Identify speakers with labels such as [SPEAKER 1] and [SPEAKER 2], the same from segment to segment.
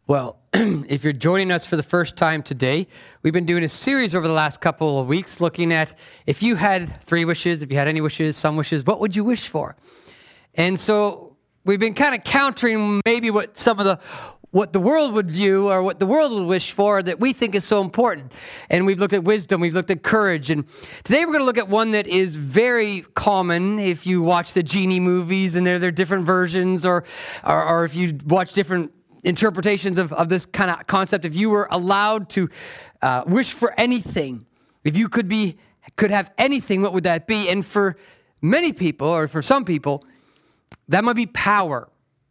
[SPEAKER 1] Well, if you're joining us for the first time today, we've been doing a series over the last couple of weeks looking at if you had 3 wishes, if you had any wishes, some wishes, what would you wish for? And so we've been kind of countering maybe what the world would view or what the world would wish for that we think is so important. And we've looked at wisdom, we've looked at courage. And today we're going to look at one that is very common if you watch the genie movies and there are different versions or if you watch different interpretations of this kind of concept. If you were allowed to wish for anything, if you could have anything, what would that be? And for many people, or for some people, that might be power.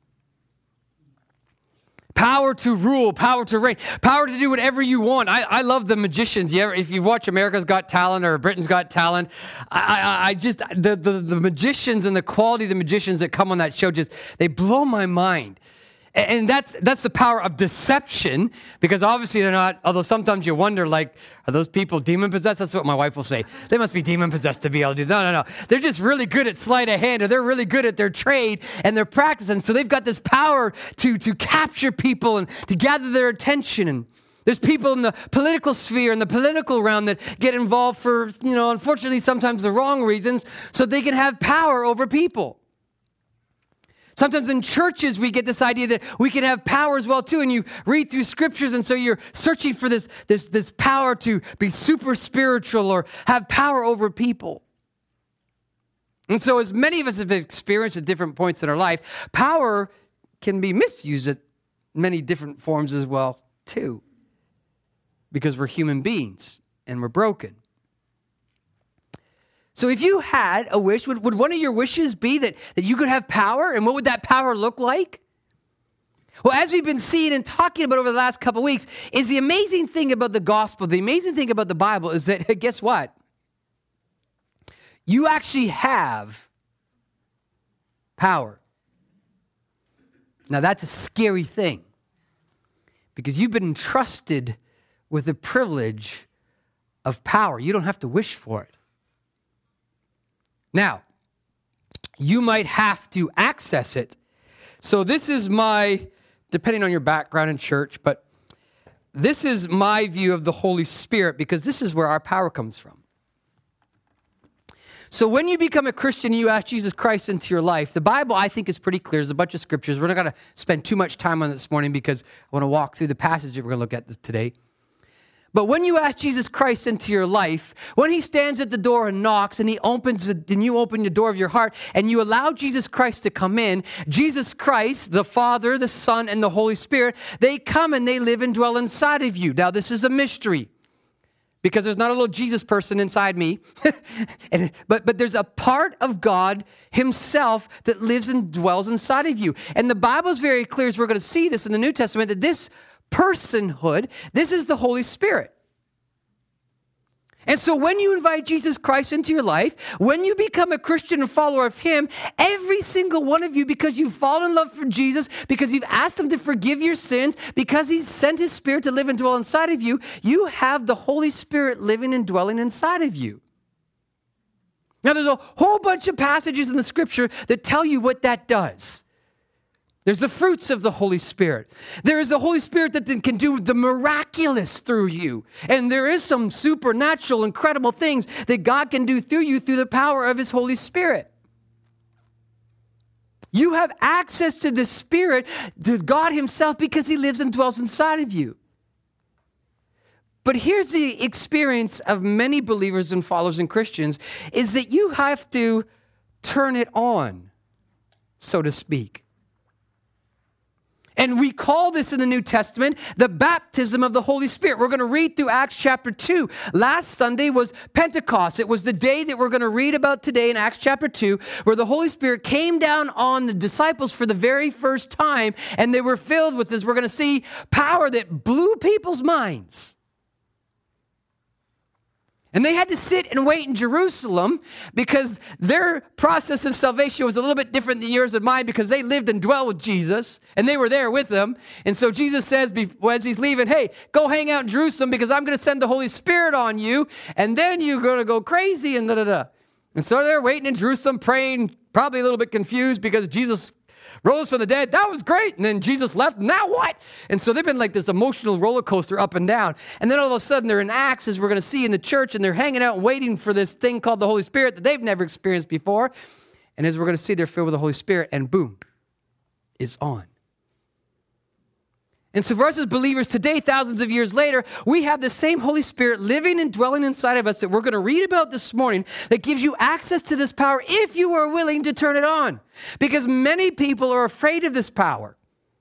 [SPEAKER 1] Power to rule, power to reign, power to do whatever you want. I love the magicians. If you watch America's Got Talent or Britain's Got Talent, the magicians and the quality of the magicians that come on that show they blow my mind. And that's the power of deception, because obviously they're not, although sometimes you wonder, like, are those people demon-possessed? That's what my wife will say. They must be demon-possessed to be able to do that. No. They're just really good at sleight of hand, or they're really good at their trade and their practice. And so they've got this power to capture people and to gather their attention. And there's people in the political sphere and the political realm that get involved for, unfortunately, sometimes the wrong reasons, so they can have power over people. Sometimes in churches, we get this idea that we can have power as well, too. And you read through scriptures, and so you're searching for this power to be super spiritual or have power over people. And so as many of us have experienced at different points in our life, power can be misused at many different forms as well, too. Because we're human beings and we're broken. So if you had a wish, would one of your wishes be that you could have power? And what would that power look like? Well, as we've been seeing and talking about over the last couple of weeks, is the amazing thing about the gospel, the amazing thing about the Bible is that, guess what? You actually have power. Now, that's a scary thing, because you've been entrusted with the privilege of power. You don't have to wish for it. Now, you might have to access it. So this is depending on your background in church, but this is my view of the Holy Spirit, because this is where our power comes from. So when you become a Christian, you ask Jesus Christ into your life, the Bible, I think, is pretty clear. There's a bunch of scriptures. We're not going to spend too much time on this morning because I want to walk through the passage that we're going to look at today. But when you ask Jesus Christ into your life, when he stands at the door and knocks and you open the door of your heart and you allow Jesus Christ to come in, Jesus Christ, the Father, the Son, and the Holy Spirit, they come and they live and dwell inside of you. Now, this is a mystery, because there's not a little Jesus person inside me, but there's a part of God himself that lives and dwells inside of you. And the Bible is very clear, as we're going to see this in the New Testament, that this personhood, this is the Holy Spirit. And so when you invite Jesus Christ into your life, when you become a Christian and follower of him, every single one of you, because you've fallen in love for Jesus, because you've asked him to forgive your sins, because he's sent his Spirit to live and dwell inside of you, you have the Holy Spirit living and dwelling inside of you. Now, there's a whole bunch of passages in the scripture that tell you what that does. There's the fruits of the Holy Spirit. There is the Holy Spirit that can do the miraculous through you. And there is some supernatural, incredible things that God can do through you through the power of his Holy Spirit. You have access to the Spirit, to God himself, because he lives and dwells inside of you. But here's the experience of many believers and followers and Christians, is that you have to turn it on, so to speak. And we call this in the New Testament the baptism of the Holy Spirit. We're going to read through Acts chapter 2. Last Sunday was Pentecost. It was the day that we're going to read about today in Acts chapter 2, where the Holy Spirit came down on the disciples for the very first time, and they were filled with this, we're going to see, power that blew people's minds. And they had to sit and wait in Jerusalem because their process of salvation was a little bit different than yours and mine, because they lived and dwelled with Jesus and they were there with him. And so Jesus says, as he's leaving, hey, go hang out in Jerusalem because I'm going to send the Holy Spirit on you, and then you're going to go crazy and da-da-da. And so they're waiting in Jerusalem, praying, probably a little bit confused because Jesus rose from the dead. That was great. And then Jesus left. Now what? And so they've been like this emotional roller coaster up and down. And then all of a sudden they're in Acts, as we're going to see in the church, and they're hanging out and waiting for this thing called the Holy Spirit that they've never experienced before. And as we're going to see, they're filled with the Holy Spirit, and boom, it's on. And so for us as believers today, thousands of years later, we have the same Holy Spirit living and dwelling inside of us that we're going to read about this morning that gives you access to this power if you are willing to turn it on. Because many people are afraid of this power.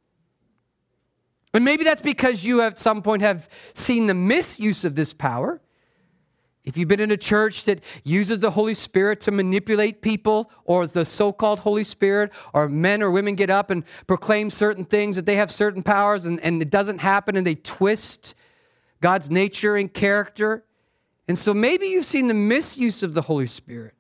[SPEAKER 1] And maybe that's because you at some point have seen the misuse of this power. If you've been in a church that uses the Holy Spirit to manipulate people, or the so-called Holy Spirit, or men or women get up and proclaim certain things, that they have certain powers, and it doesn't happen, and they twist God's nature and character. And so maybe you've seen the misuse of the Holy Spirit.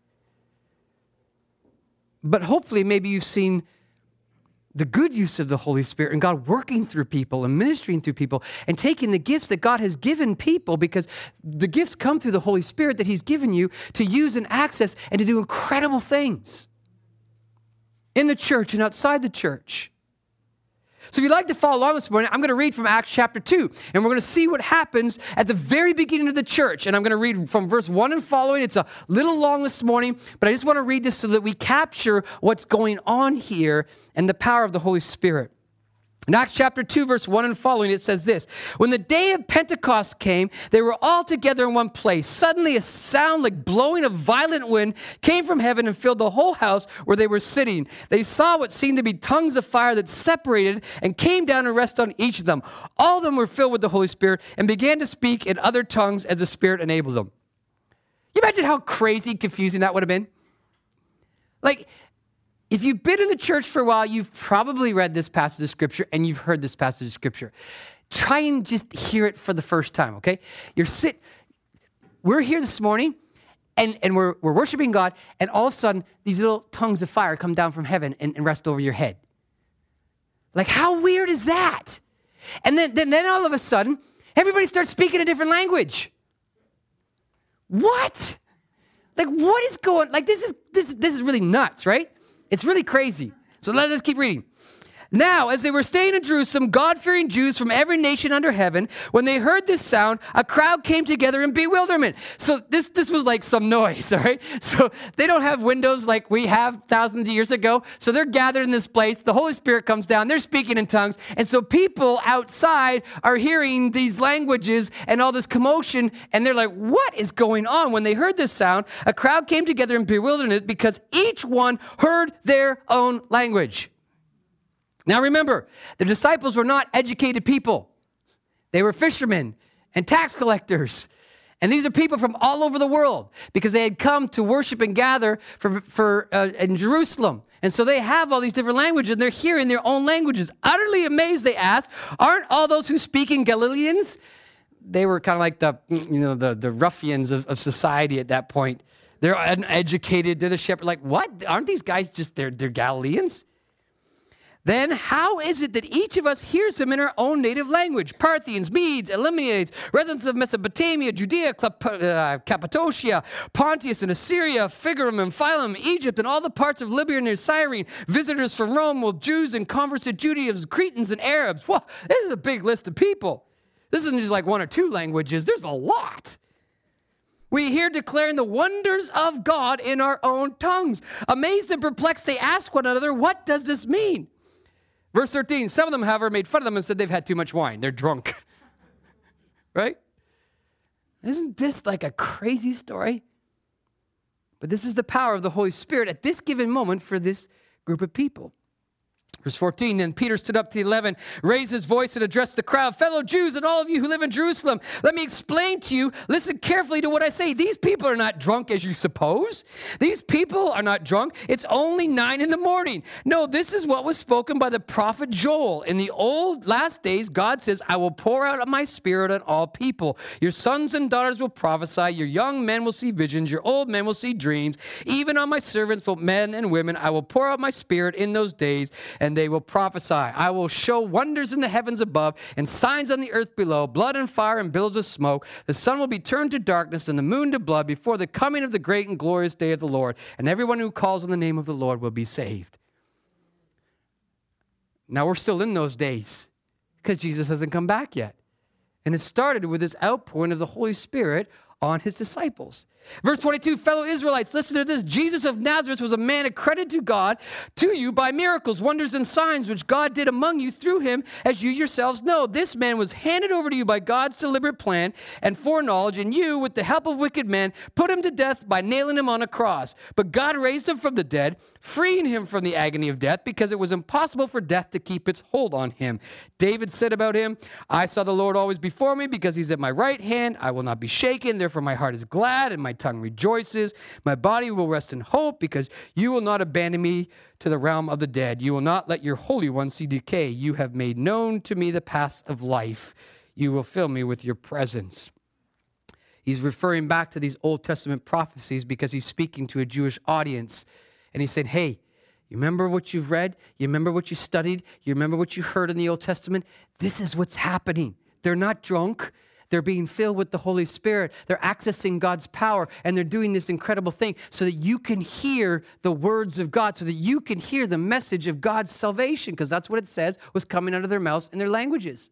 [SPEAKER 1] But hopefully maybe you've seen the good use of the Holy Spirit and God working through people and ministering through people and taking the gifts that God has given people, because the gifts come through the Holy Spirit that He's given you to use and access and to do incredible things in the church and outside the church. So if you'd like to follow along this morning, I'm going to read from Acts chapter 2, and we're going to see what happens at the very beginning of the church. And I'm going to read from verse 1 and following. It's a little long this morning, but I just want to read this so that we capture what's going on here and the power of the Holy Spirit. In Acts chapter 2, verse 1 and following, it says this: "When the day of Pentecost came, they were all together in one place. Suddenly a sound like blowing a violent wind came from heaven and filled the whole house where they were sitting. They saw what seemed to be tongues of fire that separated and came down and rested on each of them. All of them were filled with the Holy Spirit and began to speak in other tongues as the Spirit enabled them." You imagine how crazy confusing that would have been? Like, if you've been in the church for a while, you've probably read this passage of Scripture and you've heard this passage of Scripture. Try and just hear it for the first time, okay? We're here this morning, and we're worshiping God, and all of a sudden, these little tongues of fire come down from heaven and rest over your head. Like, how weird is that? And then all of a sudden, everybody starts speaking a different language. What? Like, what is going? Like, this is really nuts, right? It's really crazy. So let's keep reading. "Now, as they were staying in Jerusalem, God-fearing Jews from every nation under heaven, when they heard this sound, a crowd came together in bewilderment." So this was like some noise, all right? So they don't have windows like we have thousands of years ago. So they're gathered in this place. The Holy Spirit comes down. They're speaking in tongues. And so people outside are hearing these languages and all this commotion. And they're like, what is going on? When they heard this sound, a crowd came together in bewilderment because each one heard their own language. Now remember, the disciples were not educated people. They were fishermen and tax collectors. And these are people from all over the world because they had come to worship and gather in Jerusalem. And so they have all these different languages, and they're hearing their own languages. Utterly amazed, they asked, "Aren't all those who speak in Galileans?" They were kind of like the ruffians of society at that point. They're uneducated. They're the shepherd. Like, what? Aren't these guys just, they're Galileans? "Then how is it that each of us hears them in our own native language? Parthians, Medes, Elamites, residents of Mesopotamia, Judea, Cappadocia, Pontus and Assyria, Phrygia and Phylum, Egypt, and all the parts of Libya near Cyrene, visitors from Rome, both Jews and converts to Judaism, Cretans and Arabs." Well, this is a big list of people. This isn't just like one or two languages. There's a lot. "We hear declaring the wonders of God in our own tongues. Amazed and perplexed, they ask one another, 'What does this mean?' Verse 13, some of them, however, made fun of them and said they've had too much wine. They're drunk. Right? Isn't this like a crazy story? But this is the power of the Holy Spirit at this given moment for this group of people. Verse 14, "Then Peter stood up to the 11, raised his voice and addressed the crowd. 'Fellow Jews and all of you who live in Jerusalem, let me explain to you, listen carefully to what I say. These people are not drunk as you suppose. These people are not drunk. It's only 9 a.m. No, this is what was spoken by the prophet Joel. In the old last days, God says, I will pour out my spirit on all people. Your sons and daughters will prophesy. Your young men will see visions. Your old men will see dreams. Even on my servants, both men and women, I will pour out my spirit in those days, and they will prophesy. I will show wonders in the heavens above and signs on the earth below, blood and fire and billows of smoke. The sun will be turned to darkness and the moon to blood before the coming of the great and glorious day of the Lord. And everyone who calls on the name of the Lord will be saved.'" Now we're still in those days because Jesus hasn't come back yet. And it started with this outpouring of the Holy Spirit on his disciples. Verse 22, fellow Israelites, listen to this. Jesus of Nazareth was a man accredited to God, to you by miracles, wonders, and signs, which God did among you through him, as you yourselves know. This man was handed over to you by God's deliberate plan and foreknowledge, and you, with the help of wicked men, put him to death by nailing him on a cross. But God raised him from the dead, freeing him from the agony of death, because it was impossible for death to keep its hold on him. David said about him, I saw the Lord always before me, because he's at my right hand. I will not be shaken. Therefore my heart is glad, and my tongue rejoices. My body will rest in hope, because you will not abandon me to the realm of the dead. You will not let your Holy One see decay. You have made known to me the paths of life. You will fill me with your presence. He's referring back to these Old Testament prophecies because he's speaking to a Jewish audience. And he said, hey, you remember what you've read? You remember what you studied? You remember what you heard in the Old Testament? This is what's happening. They're not drunk. They're being filled with the Holy Spirit. They're accessing God's power, and they're doing this incredible thing so that you can hear the words of God, so that you can hear the message of God's salvation, because that's what it says was coming out of their mouths in their languages.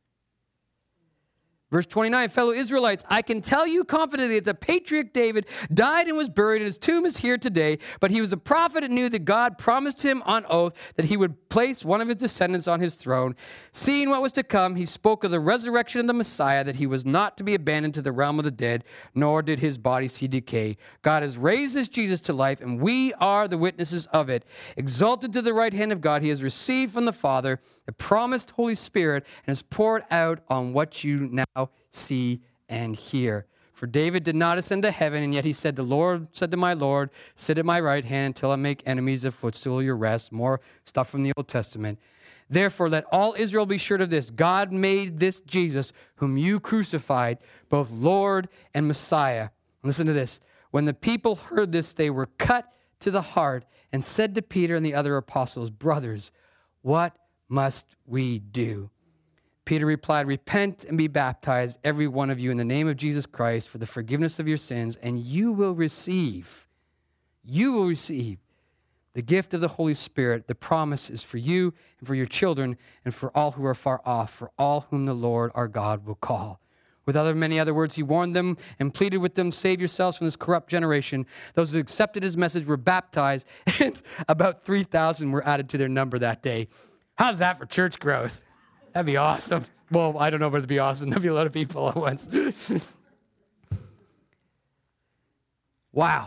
[SPEAKER 1] Verse 29, fellow Israelites, I can tell you confidently that the patriarch David died and was buried, and his tomb is here today. But he was a prophet and knew that God promised him on oath that he would place one of his descendants on his throne. Seeing what was to come, he spoke of the resurrection of the Messiah, that he was not to be abandoned to the realm of the dead, nor did his body see decay. God has raised this Jesus to life, and we are the witnesses of it. Exalted to the right hand of God, he has received from the Father the promised Holy Spirit, and has poured out on what you now see and hear. For David did not ascend to heaven, and yet he said, the Lord said to my Lord, sit at my right hand until I make enemies a footstool of your rest. More stuff from the Old Testament. Therefore, let all Israel be sure of this. God made this Jesus, whom you crucified, both Lord and Messiah. Listen to this. When the people heard this, they were cut to the heart and said to Peter and the other apostles, brothers, what must we do? Peter replied, repent and be baptized, every one of you, in the name of Jesus Christ for the forgiveness of your sins, and you will receive the gift of the Holy Spirit. The promise is for you and for your children and for all who are far off, for all whom the Lord our God will call. With many other words, he warned them and pleaded with them, save yourselves from this corrupt generation. Those who accepted his message were baptized, and about 3,000 were added to their number that day. How's that for church growth? That'd be awesome. Well, I don't know if it'd be awesome. There'd be a lot of people at once. Wow.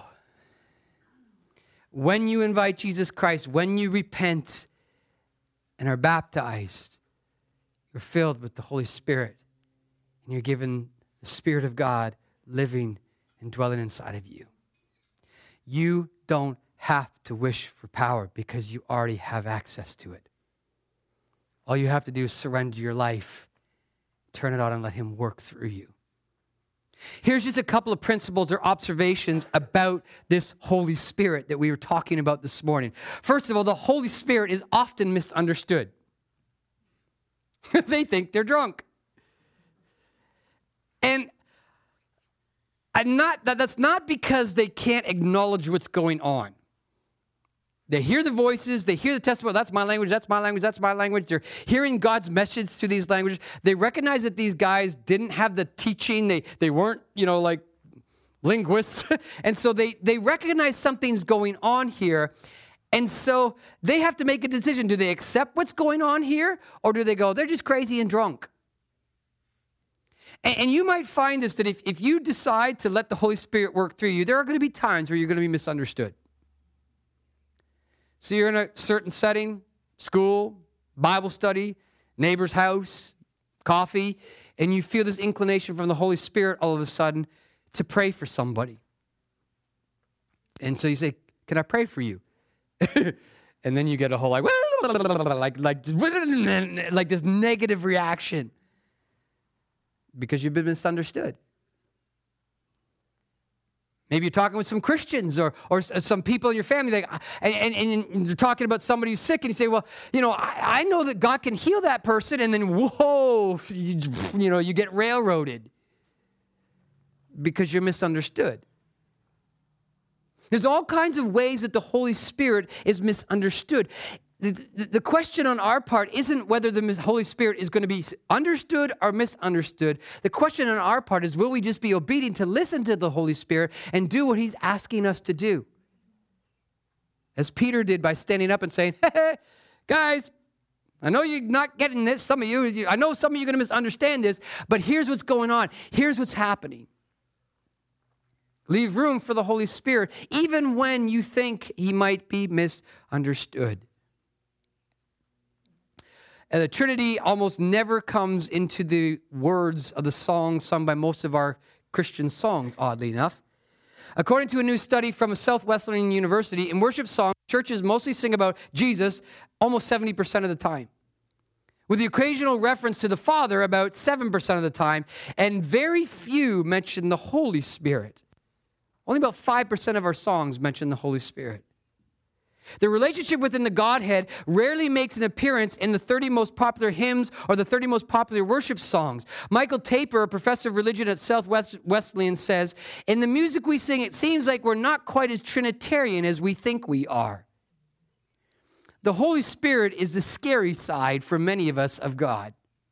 [SPEAKER 1] When you invite Jesus Christ, when you repent and are baptized, you're filled with the Holy Spirit, and you're given the Spirit of God living and dwelling inside of you. You don't have to wish for power because you already have access to it. All you have to do is surrender your life, turn it on, and let him work through you. Here's just a couple of principles or observations about this Holy Spirit that we were talking about this morning. First of all, the Holy Spirit is often misunderstood. They think they're drunk. And that's not because they can't acknowledge what's going on. They hear the voices, they hear the testimony, that's my language, that's my language, that's my language. They're hearing God's message through these languages. They recognize that these guys didn't have the teaching. They weren't, like linguists. And so they recognize something's going on here. And so they have to make a decision. Do they accept what's going on here? Or do they go, they're just crazy and drunk? And you might find this, that if you decide to let the Holy Spirit work through you, there are going to be times where you're going to be misunderstood. So you're in a certain setting, school, Bible study, neighbor's house, coffee, and you feel this inclination from the Holy Spirit all of a sudden to pray for somebody. And so you say, can I pray for you? And then you get a whole like this negative reaction because you've been misunderstood. Maybe you're talking with some Christians or some people in your family, and you're talking about somebody who's sick, and you say, well, I know that God can heal that person, and then, whoa, you get railroaded because you're misunderstood. There's all kinds of ways that the Holy Spirit is misunderstood. The question on our part isn't whether the Holy Spirit is going to be understood or misunderstood. The question on our part is, will we just be obedient to listen to the Holy Spirit and do what he's asking us to do? As Peter did by standing up and saying, hey, guys, I know you're not getting this. Some of you, I know some of you are going to misunderstand this, but here's what's going on. Here's what's happening. Leave room for the Holy Spirit, even when you think he might be misunderstood. And the Trinity almost never comes into the words of the songs sung by most of our Christian songs, oddly enough. According to a new study from a Southwestern University, in worship songs, churches mostly sing about Jesus almost 70% of the time, with the occasional reference to the Father about 7% of the time, and very few mention the Holy Spirit. Only about 5% of our songs mention the Holy Spirit. The relationship within the Godhead rarely makes an appearance in the 30 most popular hymns or the 30 most popular worship songs. Michael Taper, a professor of religion at Southwesleyan, says, in the music we sing, it seems like we're not quite as Trinitarian as we think we are. The Holy Spirit is the scary side for many of us of God.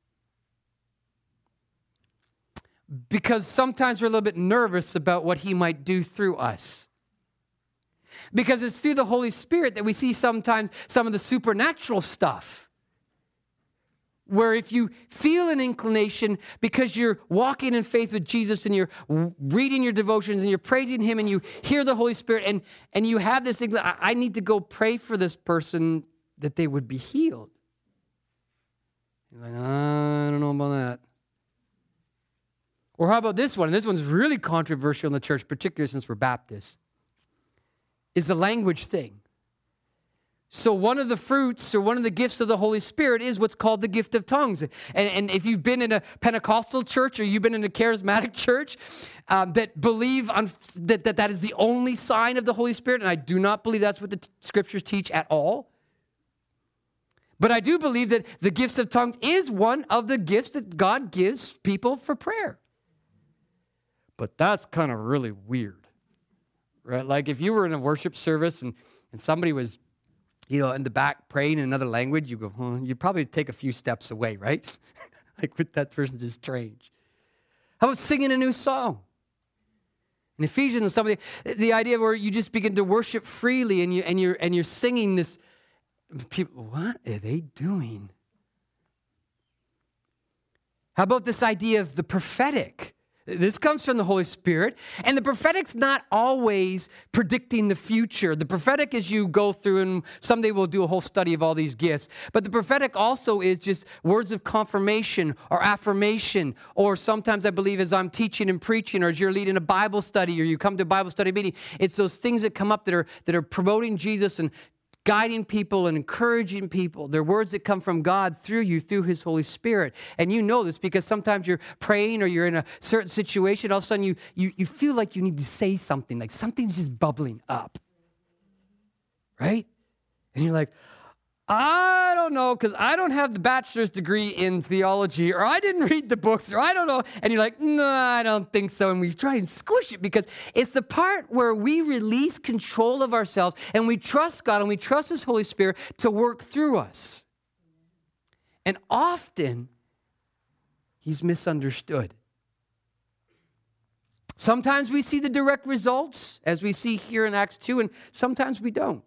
[SPEAKER 1] Because sometimes we're a little bit nervous about what he might do through us. Because it's through the Holy Spirit that we see sometimes some of the supernatural stuff. Where if you feel an inclination because you're walking in faith with Jesus and you're reading your devotions and you're praising him and you hear the Holy Spirit and you have this, I need to go pray for this person that they would be healed. You're like, I don't know about that. Or how about this one? And this one's really controversial in the church, particularly since we're Baptists, is the language thing. So one of the fruits or one of the gifts of the Holy Spirit is what's called the gift of tongues. And if you've been in a Pentecostal church or you've been in a charismatic church that believe that is the only sign of the Holy Spirit, and I do not believe that's what the scriptures teach at all. But I do believe that the gifts of tongues is one of the gifts that God gives people for prayer. But that's kind of really weird, right? Like if you were in a worship service and somebody was, in the back praying in another language, you go, you'd probably take a few steps away, right? Like with that person just strange. How about singing a new song? In Ephesians, the idea where you just begin to worship freely and you're singing this. People, what are they doing? How about this idea of the prophetic? This comes from the Holy Spirit. And the prophetic's not always predicting the future. The prophetic, as you go through, and someday we'll do a whole study of all these gifts, but the prophetic also is just words of confirmation or affirmation. Or sometimes I believe as I'm teaching and preaching, or as you're leading a Bible study, or you come to a Bible study meeting, it's those things that come up that are promoting Jesus and guiding people and encouraging people. They're words that come from God through you, through his Holy Spirit. And you know this because sometimes you're praying or you're in a certain situation, all of a sudden you feel like you need to say something, like something's just bubbling up. Right? And you're like, I don't know, because I don't have the bachelor's degree in theology, or I didn't read the books, or I don't know. And you're like, no, I don't think so. And we try and squish it because it's the part where we release control of ourselves and we trust God and we trust his Holy Spirit to work through us. And often, he's misunderstood. Sometimes we see the direct results, as we see here in Acts 2, and sometimes we don't.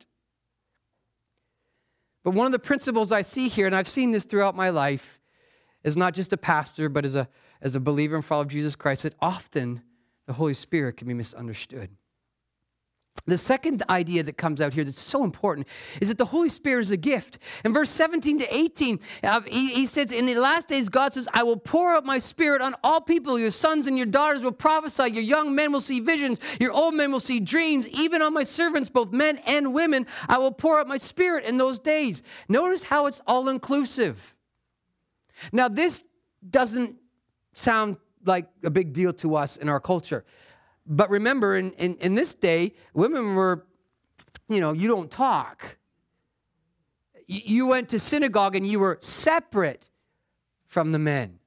[SPEAKER 1] But one of the principles I see here, and I've seen this throughout my life, as not just a pastor, but as a believer and follower of Jesus Christ, that often the Holy Spirit can be misunderstood. The second idea that comes out here that's so important is that the Holy Spirit is a gift. In verse 17 to 18, he says, in the last days, God says, I will pour out my Spirit on all people. Your sons and your daughters will prophesy. Your young men will see visions. Your old men will see dreams. Even on my servants, both men and women, I will pour out my Spirit in those days. Notice how it's all-inclusive. Now, this doesn't sound like a big deal to us in our culture. But remember, in this day, women were, you don't talk. You went to synagogue and you were separate from the men.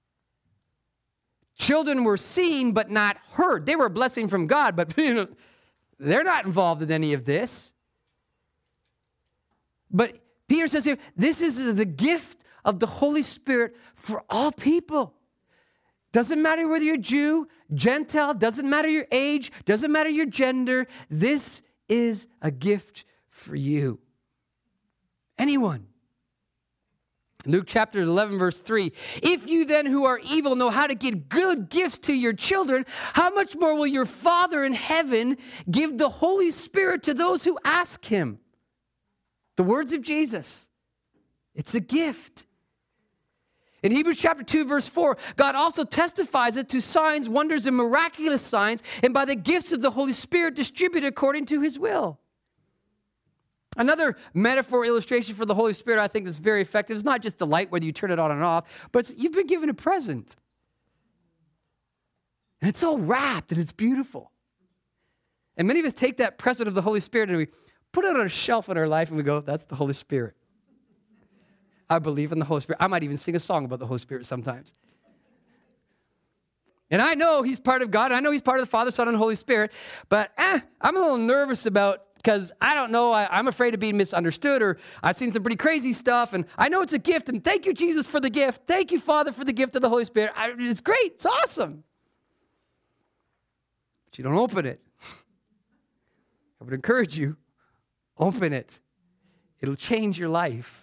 [SPEAKER 1] Children were seen but not heard. They were a blessing from God, but they're not involved in any of this. But Peter says here, this is the gift of the Holy Spirit for all people. Doesn't matter whether you're Jew, Gentile, doesn't matter your age, doesn't matter your gender. This is a gift for you. Anyone. Luke chapter 11, verse 3. If you then who are evil know how to give good gifts to your children, how much more will your Father in heaven give the Holy Spirit to those who ask him? The words of Jesus. It's a gift. In Hebrews chapter 2, verse 4, God also testifies it to signs, wonders, and miraculous signs, and by the gifts of the Holy Spirit distributed according to his will. Another metaphor illustration for the Holy Spirit I think is very effective. It's not just the light, whether you turn it on and off, but you've been given a present. And it's all wrapped and it's beautiful. And many of us take that present of the Holy Spirit and we put it on a shelf in our life and we go, that's the Holy Spirit. I believe in the Holy Spirit. I might even sing a song about the Holy Spirit sometimes. And I know he's part of God. I know he's part of the Father, Son, and Holy Spirit. But I'm a little nervous because I don't know. I'm afraid of being misunderstood, or I've seen some pretty crazy stuff. And I know it's a gift. And thank you, Jesus, for the gift. Thank you, Father, for the gift of the Holy Spirit. It's great. It's awesome. But you don't open it. I would encourage you, open it. It'll change your life.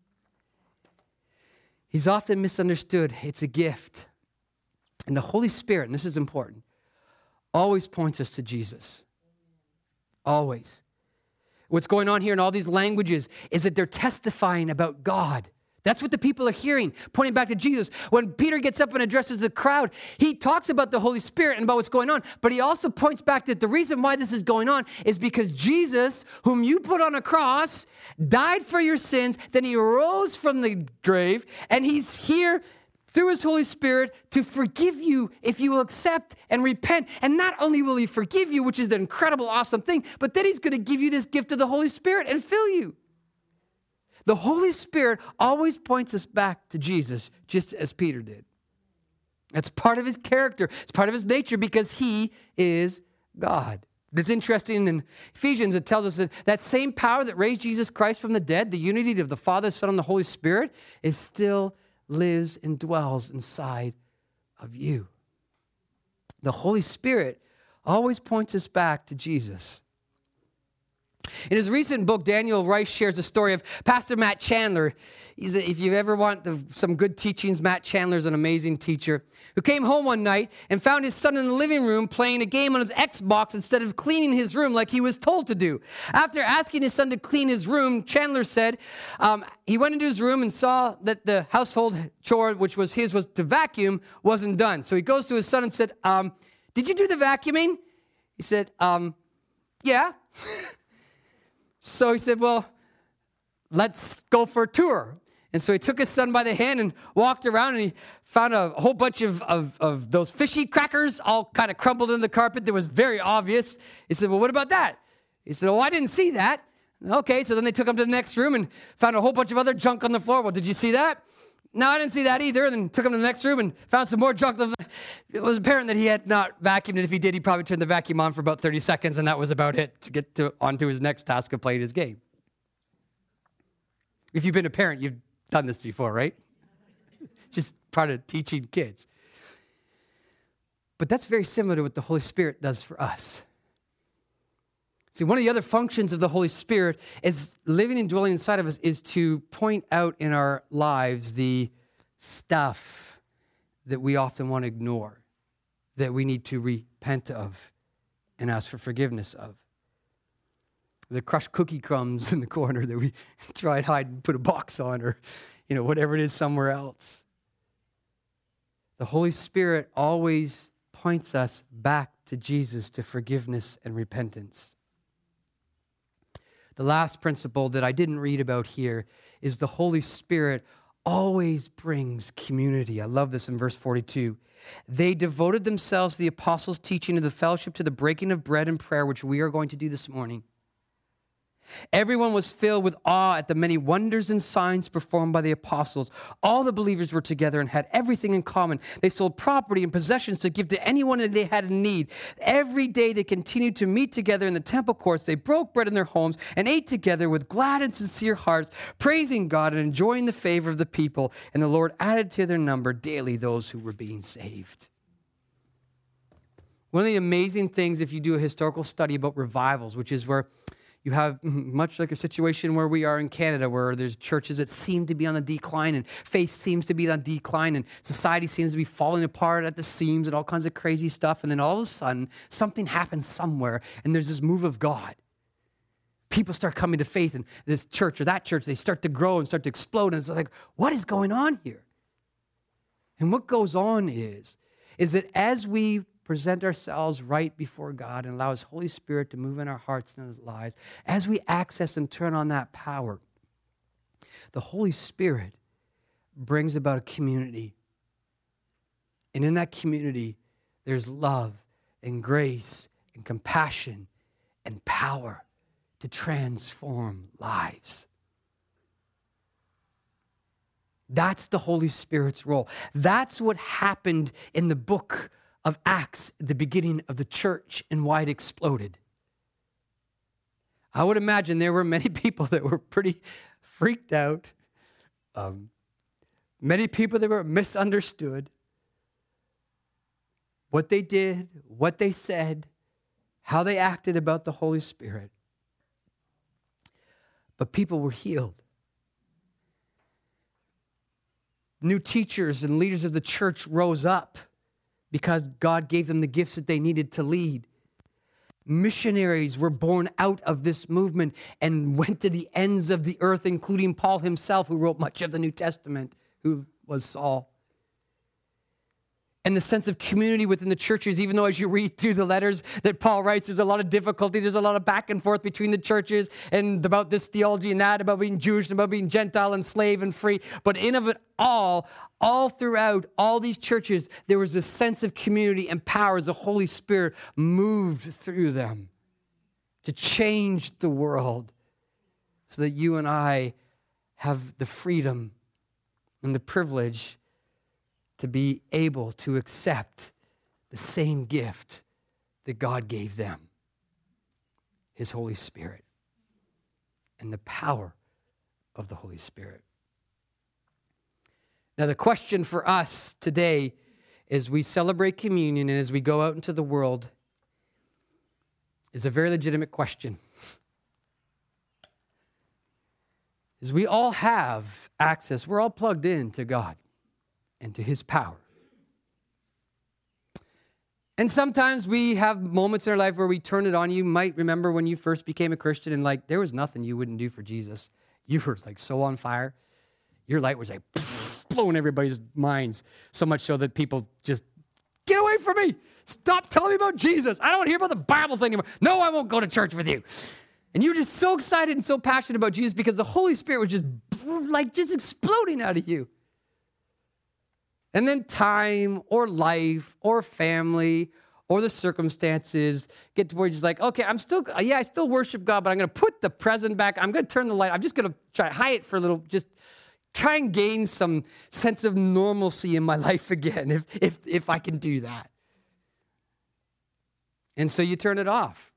[SPEAKER 1] He's often misunderstood. It's a gift. And the Holy Spirit, and this is important, always points us to Jesus. Always. What's going on here in all these languages is that they're testifying about God. That's what the people are hearing, pointing back to Jesus. When Peter gets up and addresses the crowd, he talks about the Holy Spirit and about what's going on, but he also points back that the reason why this is going on is because Jesus, whom you put on a cross, died for your sins, then he rose from the grave, and he's here through his Holy Spirit to forgive you if you will accept and repent. And not only will he forgive you, which is the incredible, awesome thing, but then he's going to give you this gift of the Holy Spirit and fill you. The Holy Spirit always points us back to Jesus, just as Peter did. That's part of his character. It's part of his nature because he is God. It's interesting in Ephesians, it tells us that that same power that raised Jesus Christ from the dead, the unity of the Father, Son, and the Holy Spirit, is still lives and dwells inside of you. The Holy Spirit always points us back to Jesus. In his recent book, Daniel Rice shares the story of Pastor Matt Chandler. If you ever want some good teachings, Matt Chandler's an amazing teacher who came home one night and found his son in the living room playing a game on his Xbox instead of cleaning his room like he was told to do. After asking his son to clean his room, Chandler said he went into his room and saw that the household chore, which was his, was to vacuum, wasn't done. So he goes to his son and said, did you do the vacuuming? He said, yeah. So he said, well, let's go for a tour. And so he took his son by the hand and walked around, and he found a whole bunch of those fishy crackers all kind of crumbled in the carpet that was very obvious. He said, well, what about that? He said, oh, I didn't see that. Okay, so then they took him to the next room and found a whole bunch of other junk on the floor. Well, did you see that? No, I didn't see that either. And then took him to the next room and found some more junk. It was apparent that he had not vacuumed, and if he did, he probably turned the vacuum on for about 30 seconds, and that was about it to get onto his next task of playing his game. If you've been a parent, you've done this before, right? Just part of teaching kids. But that's very similar to what the Holy Spirit does for us. See, one of the other functions of the Holy Spirit is living and dwelling inside of us is to point out in our lives the stuff that we often want to ignore, that we need to repent of and ask for forgiveness of. The crushed cookie crumbs in the corner that we try to hide and put a box on, or whatever it is somewhere else. The Holy Spirit always points us back to Jesus, to forgiveness and repentance. The last principle that I didn't read about here is the Holy Spirit always brings community. I love this in verse 42. They devoted themselves to the apostles' teaching, to the fellowship, to the breaking of bread and prayer, which we are going to do this morning. Everyone was filled with awe at the many wonders and signs performed by the apostles. All the believers were together and had everything in common. They sold property and possessions to give to anyone that they had in need. Every day they continued to meet together in the temple courts. They broke bread in their homes and ate together with glad and sincere hearts, praising God and enjoying the favor of the people. And the Lord added to their number daily those who were being saved. One of the amazing things, if you do a historical study about revivals, which is where you have much like a situation where we are in Canada, where there's churches that seem to be on the decline and faith seems to be on decline and society seems to be falling apart at the seams and all kinds of crazy stuff. And then all of a sudden, something happens somewhere and there's this move of God. People start coming to faith in this church or that church. They start to grow and start to explode. And it's like, what is going on here? And what goes on is that as we present ourselves right before God and allow His Holy Spirit to move in our hearts and our lives, as we access and turn on that power, the Holy Spirit brings about a community. And in that community, there's love and grace and compassion and power to transform lives. That's the Holy Spirit's role. That's what happened in the book of Acts at the beginning of the church and why it exploded. I would imagine there were many people that were pretty freaked out. Many people that were misunderstood. What they did, what they said, how they acted about the Holy Spirit. But people were healed. New teachers and leaders of the church rose up because God gave them the gifts that they needed to lead. Missionaries were born out of this movement and went to the ends of the earth, including Paul himself, who wrote much of the New Testament, who was Saul. And the sense of community within the churches, even though as you read through the letters that Paul writes, there's a lot of difficulty, there's a lot of back and forth between the churches and about this theology and that, about being Jewish and about being Gentile and slave and free. But in of it all throughout all these churches, there was this sense of community and power as the Holy Spirit moved through them to change the world so that you and I have the freedom and the privilege to be able to accept the same gift that God gave them, His Holy Spirit, and the power of the Holy Spirit. Now, the question for us today as we celebrate communion and as we go out into the world is a very legitimate question. Is we all have access, we're all plugged in to God and to His power. And sometimes we have moments in our life where we turn it on. You might remember when you first became a Christian and there was nothing you wouldn't do for Jesus. You were so on fire. Your light was blowing everybody's minds, so much so that people just, get away from me. Stop telling me about Jesus. I don't want to hear about the Bible thing anymore. No, I won't go to church with you. And you were just so excited and so passionate about Jesus because the Holy Spirit was just exploding out of you. And then time or life or family or the circumstances get to where you're just like, okay, I still worship God, but I'm going to put the present back. I'm going to turn the light. I'm just going to try hide it for a little, just try and gain some sense of normalcy in my life again, if I can do that. And so you turn it off.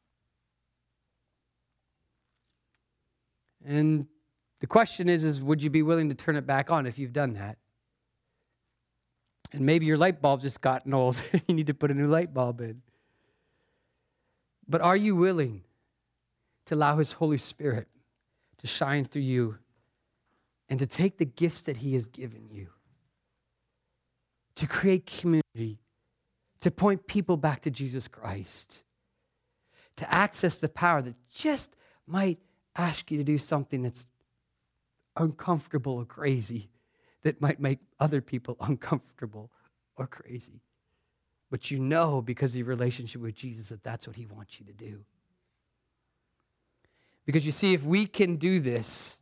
[SPEAKER 1] And the question is would you be willing to turn it back on if you've done that? And maybe your light bulb's just gotten old. You need to put a new light bulb in. But are you willing to allow His Holy Spirit to shine through you and to take the gifts that He has given you, to create community, to point people back to Jesus Christ, to access the power that just might ask you to do something that's uncomfortable or crazy, that might make other people uncomfortable or crazy. But you know, because of your relationship with Jesus, that that's what He wants you to do. Because you see, if we can do this,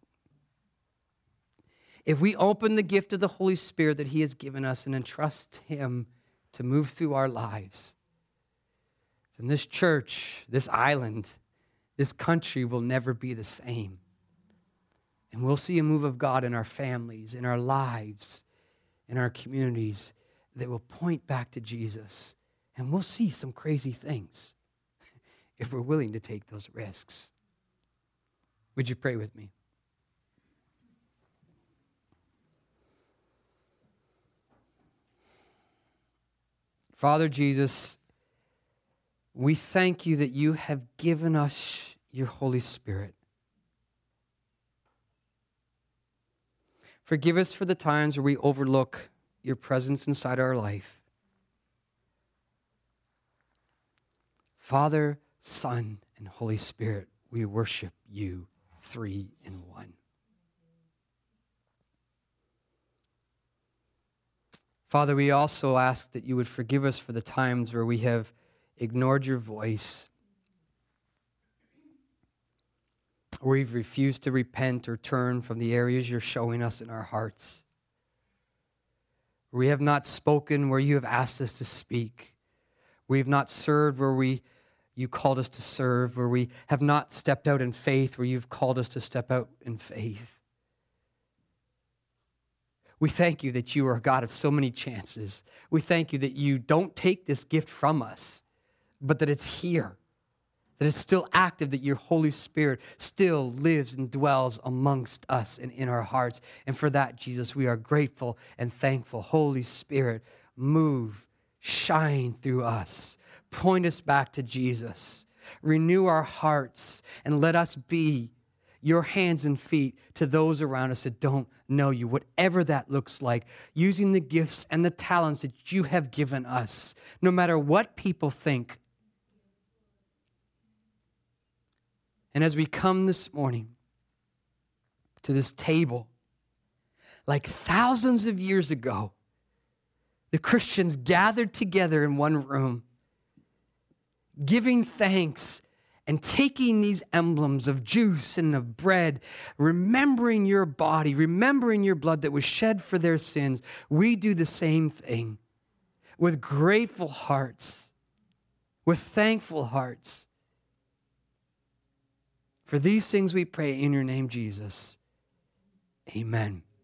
[SPEAKER 1] if we open the gift of the Holy Spirit that He has given us and entrust Him to move through our lives, then this church, this island, this country will never be the same. And we'll see a move of God in our families, in our lives, in our communities that will point back to Jesus. And we'll see some crazy things if we're willing to take those risks. Would you pray with me? Father Jesus, we thank you that you have given us your Holy Spirit. Forgive us for the times where we overlook your presence inside our life. Father, Son, and Holy Spirit, we worship you, 3 in 1. Father, we also ask that you would forgive us for the times where we have ignored your voice, or we've refused to repent or turn from the areas you're showing us in our hearts. We have not spoken where you have asked us to speak. We have not served where you called us to serve, where we have not stepped out in faith, where you've called us to step out in faith. We thank you that you are a God of so many chances. We thank you that you don't take this gift from us, but that it's here, that it's still active, that your Holy Spirit still lives and dwells amongst us and in our hearts. And for that, Jesus, we are grateful and thankful. Holy Spirit, move, shine through us. Point us back to Jesus. Renew our hearts and let us be your hands and feet to those around us that don't know you, whatever that looks like, using the gifts and the talents that you have given us, no matter what people think. And as we come this morning to this table, like thousands of years ago, the Christians gathered together in one room, giving thanks and taking these emblems of juice and of bread, remembering your body, remembering your blood that was shed for their sins. We do the same thing with grateful hearts, with thankful hearts. For these things we pray in your name, Jesus. Amen.